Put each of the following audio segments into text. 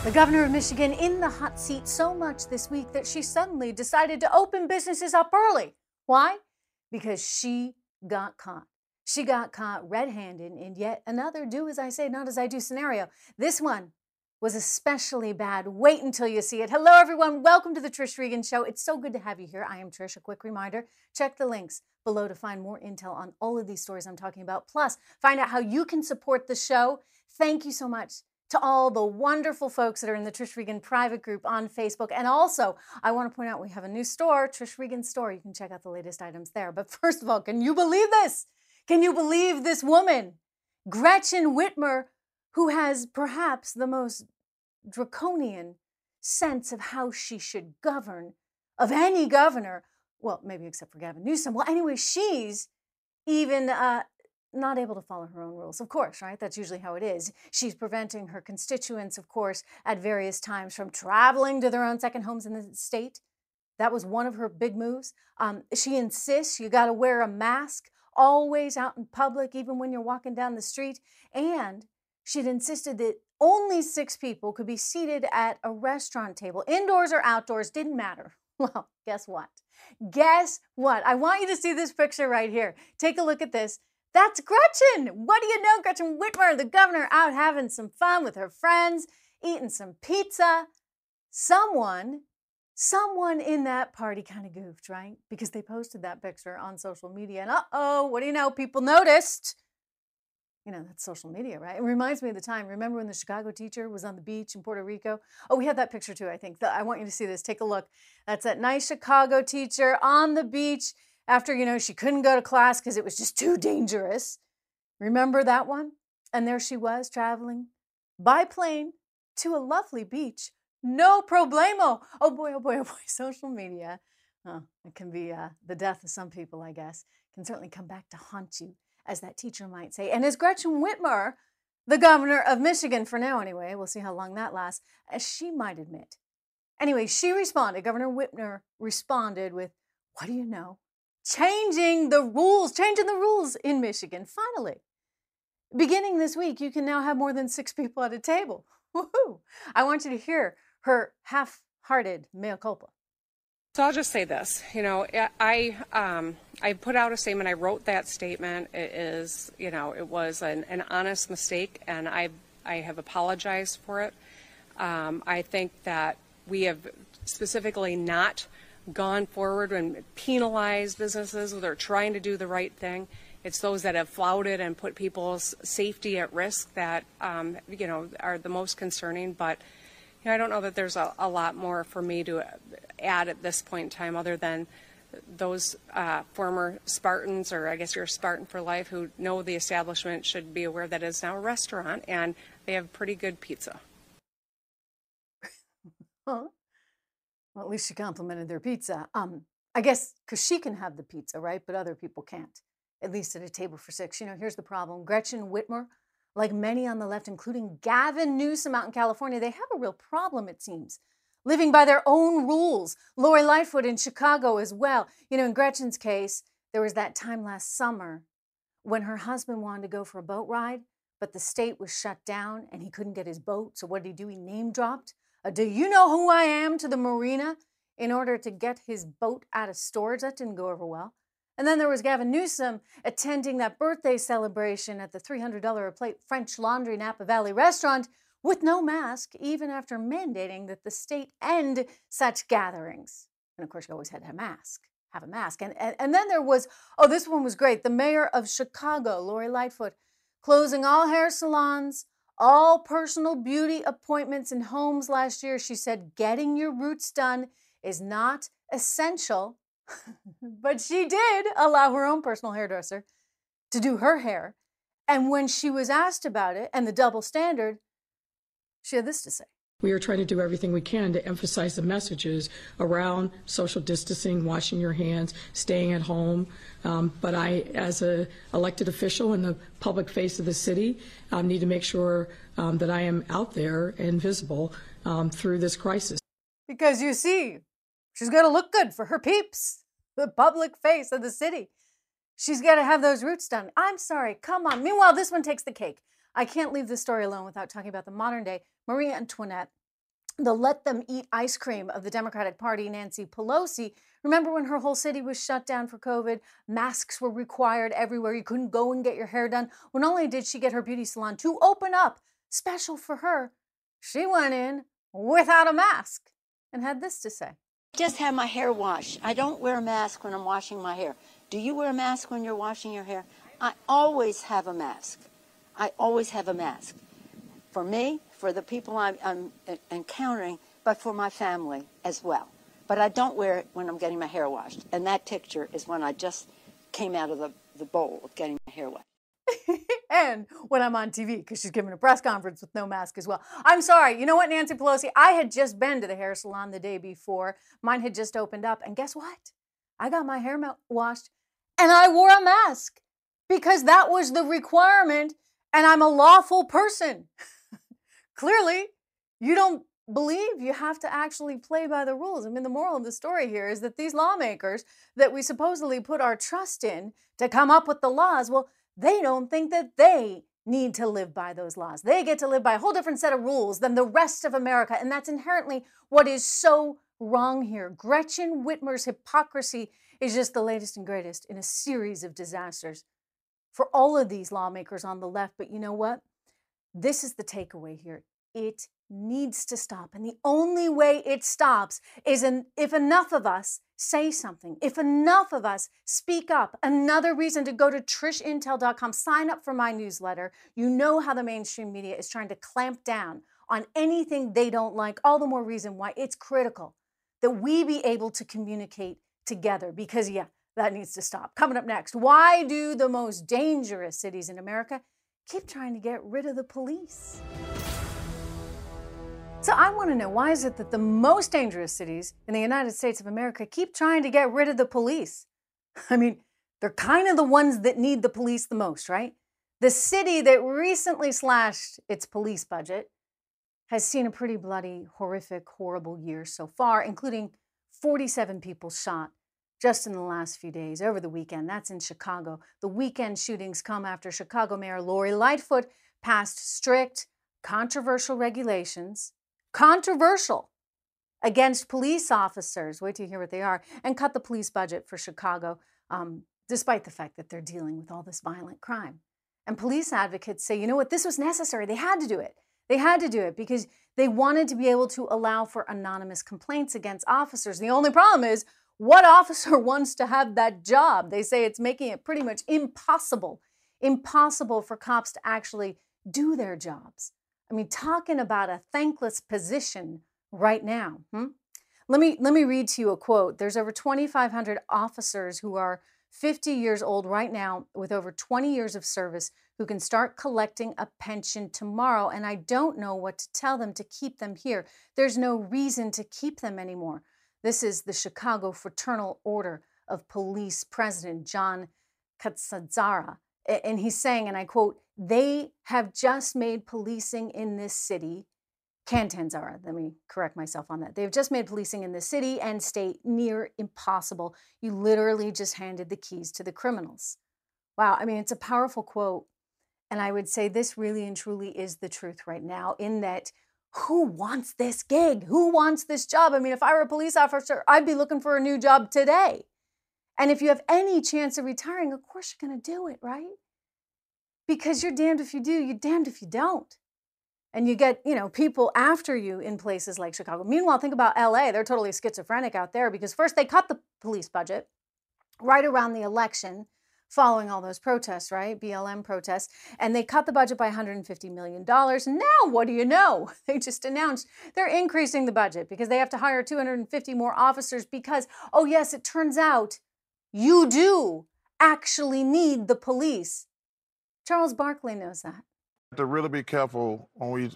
The governor of Michigan in the hot seat so much this week that she suddenly decided to open businesses up early. Why? Because she got caught. She got caught red-handed in yet another do as I say, not as I do scenario. This one was especially bad. Wait until you see it. Hello, everyone. Welcome to the Trish Regan Show. It's so good to have you here. I am Trish. A quick reminder, check the links below to find more intel on all of these stories I'm talking about. Plus, find out how you can support the show. Thank you so much to all the wonderful folks that are in the Trish Regan private group on Facebook. And also, I want to point out we have a new store, Trish Regan Store. You can check out the latest items there. But first of all, can you believe this? Can you believe this woman, Gretchen Whitmer, who has perhaps the most draconian sense of how she should govern of any governor? Well, maybe except for Gavin Newsom. Well, anyway, she's even not able to follow her own rules, of course, right? That's usually how it is. She's preventing her constituents, of course, at various times from traveling to their own second homes in the state. That was one of her big moves. She insists you got to wear a mask always out in public, even when you're walking down the street. And she'd insisted that only 6 people could be seated at a restaurant table, indoors or outdoors, didn't matter. Well, guess what? Guess what? I want you to see this picture right here. Take a look at this. That's Gretchen. What do you know? Gretchen Whitmer, the governor, out having some fun with her friends, eating some pizza. Someone in that party kind of goofed, right? Because they posted that picture on social media. And uh-oh, what do you know? People noticed. You know, that's social media, right? It reminds me of the time. Remember when the Chicago teacher was on the beach in Puerto Rico? Oh, we have that picture too, I think. I want you to see this. Take a look. That's that nice Chicago teacher on the beach after, she couldn't go to class because it was just too dangerous. Remember that one? And there she was traveling by plane to a lovely beach. No problemo. Oh boy, oh boy, oh boy. Social media. Oh, it can be the death of some people, I guess. It can certainly come back to haunt you, as that teacher might say. And as Gretchen Whitmer, the governor of Michigan, for now anyway, we'll see how long that lasts, as she might admit. Anyway, she responded, Governor Whitmer responded with, what do you know? Changing the rules in Michigan, finally. Beginning this week, you can now have more than 6 people at a table. Woohoo! I want you to hear her half-hearted mea culpa. So I'll just say this, I put out a statement. I wrote that statement. It was an honest mistake, and I have apologized for it. I think that we have specifically not gone forward and penalized businesses that are trying to do the right thing. It's those that have flouted and put people's safety at risk that, are the most concerning. But I don't know that there's a lot more for me to add at this point in time other than those former Spartans, or I guess you're a Spartan for life, who know the establishment should be aware that it's now a restaurant and they have pretty good pizza. Huh? Well, at least she complimented their pizza. I guess because she can have the pizza, right? But other people can't, at least at a table for 6. Here's the problem. Gretchen Whitmer, like many on the left, including Gavin Newsom out in California, they have a real problem, it seems, living by their own rules. Lori Lightfoot in Chicago as well. In Gretchen's case, there was that time last summer when her husband wanted to go for a boat ride, but the state was shut down and he couldn't get his boat. So what did he do? He name dropped. Do you know who I am to the marina in order to get his boat out of storage? That didn't go over well. And then there was Gavin Newsom attending that birthday celebration at the $300 a plate French Laundry Napa Valley restaurant with no mask, even after mandating that the state end such gatherings. And of course, you always had to have a mask. And then there was, this one was great, the mayor of Chicago, Lori Lightfoot, closing all hair salons, all personal beauty appointments in homes last year. She said getting your roots done is not essential, but she did allow her own personal hairdresser to do her hair. And when she was asked about it and the double standard, she had this to say. We are trying to do everything we can to emphasize the messages around social distancing, washing your hands, staying at home. But I, as an elected official in the public face of the city, need to make sure that I am out there and visible through this crisis. Because you see, she's got to look good for her peeps, the public face of the city. She's got to have those roots done. I'm sorry, come on. Meanwhile, this one takes the cake. I can't leave this story alone without talking about the modern day Marie Antoinette. the let them eat ice cream of the Democratic Party, Nancy Pelosi. Remember when her whole city was shut down for COVID? Masks were required everywhere. You couldn't go and get your hair done. Well, not only did she get her beauty salon to open up, special for her, she went in without a mask and had this to say. Just have my hair washed. I don't wear a mask when I'm washing my hair. Do you wear a mask when you're washing your hair? I always have a mask. I always have a mask. For me, for the people I'm encountering, but for my family as well. But I don't wear it when I'm getting my hair washed. And that picture is when I just came out of the bowl of getting my hair washed. And when I'm on TV, because she's giving a press conference with no mask as well. I'm sorry. You know what, Nancy Pelosi? I had just been to the hair salon the day before. Mine had just opened up. And guess what? I got my hair washed and I wore a mask because that was the requirement. And I'm a lawful person. Clearly, you don't believe you have to actually play by the rules. I mean, the moral of the story here is that these lawmakers that we supposedly put our trust in to come up with the laws, well, they don't think that they need to live by those laws. They get to live by a whole different set of rules than the rest of America. And that's inherently what is so wrong here. Gretchen Whitmer's hypocrisy is just the latest and greatest in a series of disasters for all of these lawmakers on the left. But you know what? This is the takeaway here. It needs to stop. And the only way it stops is if enough of us say something, if enough of us speak up. Another reason to go to TrishIntel.com, sign up for my newsletter. You know how the mainstream media is trying to clamp down on anything they don't like. All the more reason why it's critical that we be able to communicate together, because yeah, that needs to stop. Coming up next, why do the most dangerous cities in America keep trying to get rid of the police? So I want to know, why is it that the most dangerous cities in the United States of America keep trying to get rid of the police? I mean, they're kind of the ones that need the police the most, right? The city that recently slashed its police budget has seen a pretty bloody, horrific, horrible year so far, including 47 people shot just in the last few days over the weekend. That's in Chicago. The weekend shootings come after Chicago Mayor Lori Lightfoot passed strict, controversial regulations, controversial, against police officers, wait till you hear what they are, and cut the police budget for Chicago, despite the fact that they're dealing with all this violent crime. And police advocates say, you know what, this was necessary. They had to do it. They had to do it because they wanted to be able to allow for anonymous complaints against officers. The only problem is, what officer wants to have that job? They say it's making it pretty much impossible for cops to actually do their jobs. I mean, talking about a thankless position right now. Let me read to you a quote. There's over 2,500 officers who are 50 years old right now with over 20 years of service who can start collecting a pension tomorrow. And I don't know what to tell them to keep them here. There's no reason to keep them anymore. This is the Chicago Fraternal Order of Police President John Catanzara. And he's saying, and I quote, they have just made policing in this city, Catanzara, let me correct myself on that. They've just made policing in this city and state near impossible. You literally just handed the keys to the criminals. Wow, I mean, it's a powerful quote. And I would say this really and truly is the truth right now, in that who wants this gig? Who wants this job? I mean, if I were a police officer, I'd be looking for a new job today. And if you have any chance of retiring, of course you're going to do it, right? Because you're damned if you do, you're damned if you don't. And you get, people after you in places like Chicago. Meanwhile, think about LA. They're totally schizophrenic out there because first they cut the police budget right around the election following all those protests, right? BLM protests. And they cut the budget by $150 million. And now, what do you know? They just announced they're increasing the budget because they have to hire 250 more officers because, oh yes, it turns out you do actually need the police. Charles Barkley knows that. To really be careful when we,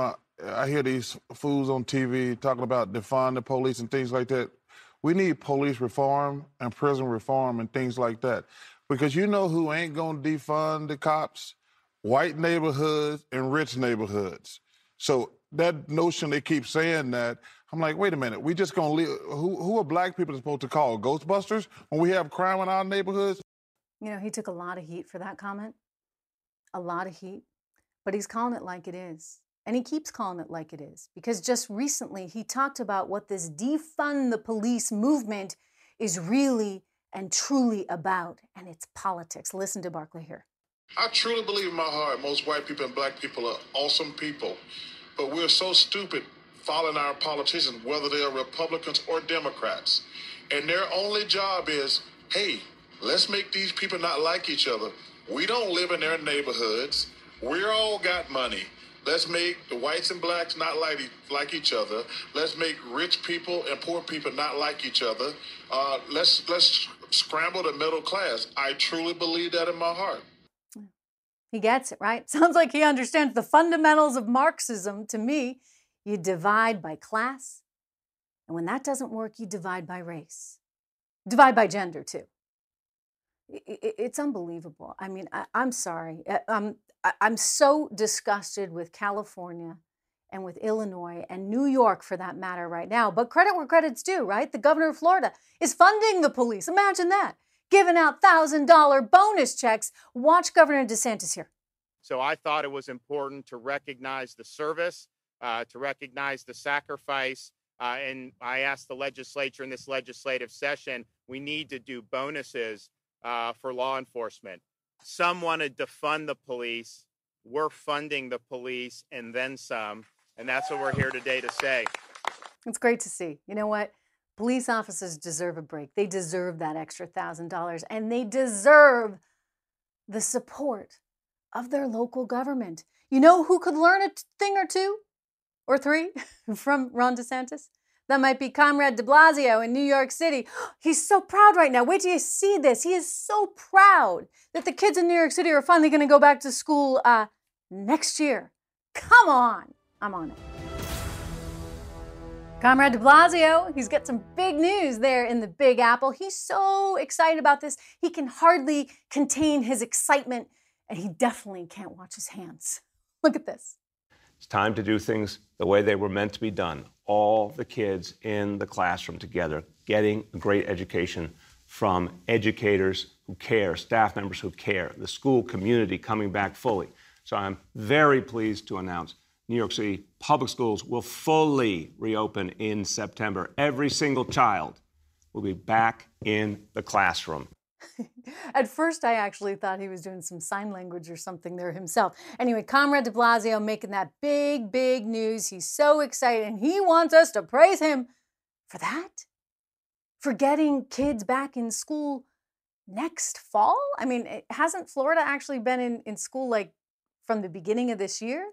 I hear these fools on TV talking about defund the police and things like that. We need police reform and prison reform and things like that. Because you know who ain't going to defund the cops? White neighborhoods and rich neighborhoods. So that notion they keep saying that, I'm like, wait a minute, we just going to leave, who are black people supposed to call? Ghostbusters when we have crime in our neighborhoods? He took a lot of heat for that comment. A lot of heat. But he's calling it like it is. And he keeps calling it like it is, because just recently he talked about what this defund the police movement is really and truly about, and it's politics. Listen to Barkley here. I truly believe in my heart most white people and black people are awesome people, but we're so stupid following our politicians, whether they are Republicans or Democrats. And their only job is, hey, let's make these people not like each other. We don't live in their neighborhoods. We're all got money. Let's make the whites and blacks not like each other. Let's make rich people and poor people not like each other. Let's scramble the middle class. I truly believe that in my heart. He gets it, right? Sounds like he understands the fundamentals of Marxism. To me, you divide by class, and when that doesn't work, you divide by race. Divide by gender, too. It's unbelievable. I mean, I'm sorry. I'm so disgusted with California and with Illinois and New York, for that matter, right now. But credit where credit's due, right? The governor of Florida is funding the police. Imagine that. Giving out $1,000 bonus checks. Watch Governor DeSantis here. So I thought it was important to recognize the service, to recognize the sacrifice. And I asked the legislature in this legislative session, we need to do bonuses for law enforcement. Some wanted to fund the police. We're funding the police and then some. And that's what we're here today to say. It's great to see. You know what? Police officers deserve a break. They deserve that extra $1,000, and they deserve the support of their local government. You know who could learn a thing or two or three from Ron DeSantis? That might be Comrade de Blasio in New York City. He's so proud right now. Wait till you see this. He is so proud that the kids in New York City are finally going to go back to school next year. Come on. I'm on it. Comrade de Blasio, he's got some big news there in the Big Apple. He's so excited about this. He can hardly contain his excitement, and he definitely can't watch his hands. Look at this. It's time to do things the way they were meant to be done. All the kids in the classroom together, getting a great education from educators who care, staff members who care, the school community coming back fully. So I'm very pleased to announce New York City public schools will fully reopen in September. Every single child will be back in the classroom. At first, I actually thought he was doing some sign language or something there himself. Anyway, Comrade de Blasio making that big, big news. He's so excited, and he wants us to praise him for that? For getting kids back in school next fall? I mean, hasn't Florida actually been in school like from the beginning of this year?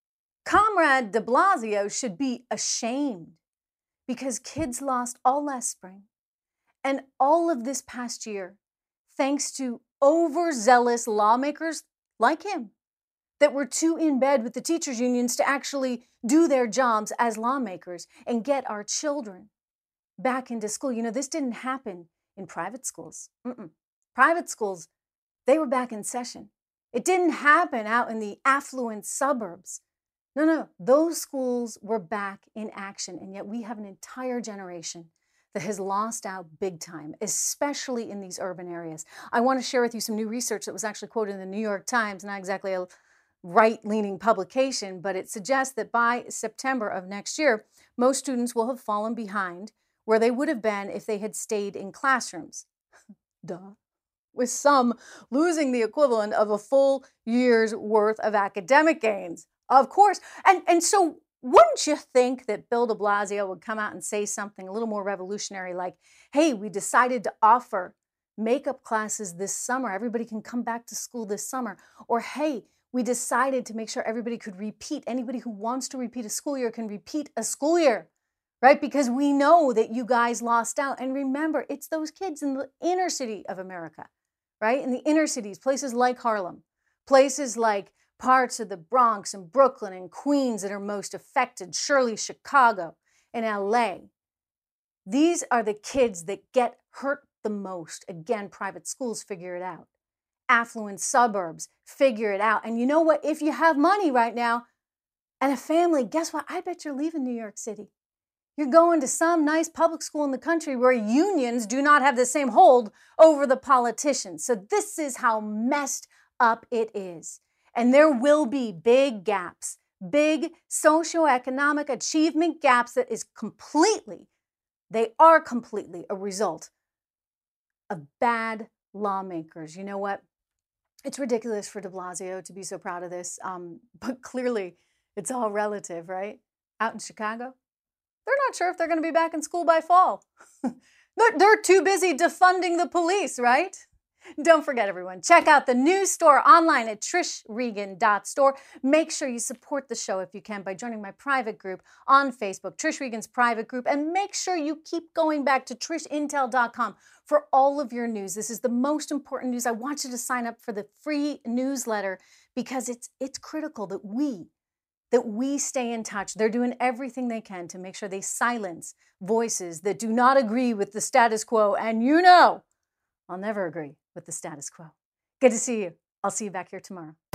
Comrade de Blasio should be ashamed because kids lost all last spring and all of this past year thanks to overzealous lawmakers like him that were too in bed with the teachers' unions to actually do their jobs as lawmakers and get our children back into school. You know, this didn't happen in private schools. Private schools, they were back in session. It didn't happen out in the affluent suburbs. No, those schools were back in action, and yet we have an entire generation that has lost out big time, especially in these urban areas. I want to share with you some new research that was actually quoted in the New York Times, not exactly a right-leaning publication, but it suggests that by September of next year, most students will have fallen behind where they would have been if they had stayed in classrooms. Duh. With some losing the equivalent of a full year's worth of academic gains. Of course. And so wouldn't you think that Bill de Blasio would come out and say something a little more revolutionary like, hey, we decided to offer makeup classes this summer. Everybody can come back to school this summer. Or, hey, we decided to make sure everybody could repeat. Anybody who wants to repeat a school year can repeat a school year, right? Because we know that you guys lost out. And remember, it's those kids in the inner city of America, right? In the inner cities, places like Harlem, places like parts of the Bronx and Brooklyn and Queens that are most affected, surely Chicago and LA. These are the kids that get hurt the most. Again, private schools figure it out. Affluent suburbs figure it out. And you know what? If you have money right now and a family, guess what? I bet you're leaving New York City. You're going to some nice public school in the country where unions do not have the same hold over the politicians. So this is how messed up it is. And there will be big gaps, big socioeconomic achievement gaps that they are completely a result of bad lawmakers. You know what? It's ridiculous for de Blasio to be so proud of this, but clearly it's all relative, right? Out in Chicago, they're not sure if they're going to be back in school by fall. They're too busy defunding the police, right? Don't forget, everyone, check out the news store online at trishregan.store. Make sure you support the show if you can by joining my private group on Facebook, Trish Regan's private group, and make sure you keep going back to trishintel.com for all of your news. This is the most important news. I want you to sign up for the free newsletter because it's critical that we stay in touch. They're doing everything they can to make sure they silence voices that do not agree with the status quo. And you know, I'll never agree with the status quo. Good to see you. I'll see you back here tomorrow.